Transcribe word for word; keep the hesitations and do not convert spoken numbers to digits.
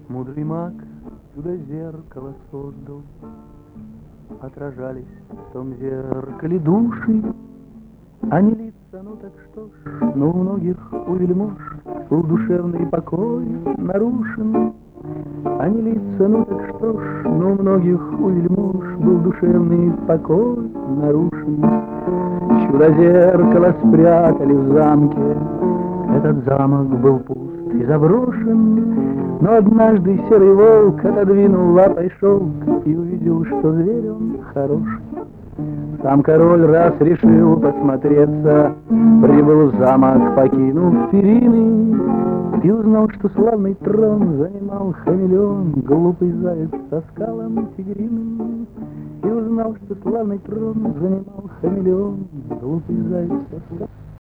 Мудрый маг чудо-зеркало создал, отражались в том зеркале души, а не лица, ну так что ж, но у многих у вельмож был душевный покой нарушен. А не лица, ну так что ж, но у многих у вельмож был душевный покой нарушен. Чудо-зеркало спрятали в замке, этот замок был пуст и заброшен, но однажды серый волк отодвинул лапой шелк и увидел, что зверь он хороший. Сам король раз решил посмотреться, прибыл в замок, покинув перины, и узнал, что славный трон занимал хамелеон, глупый заяц со скалом тигриным. И узнал, что славный трон занимал хамелеон, глупый заяц со скалом.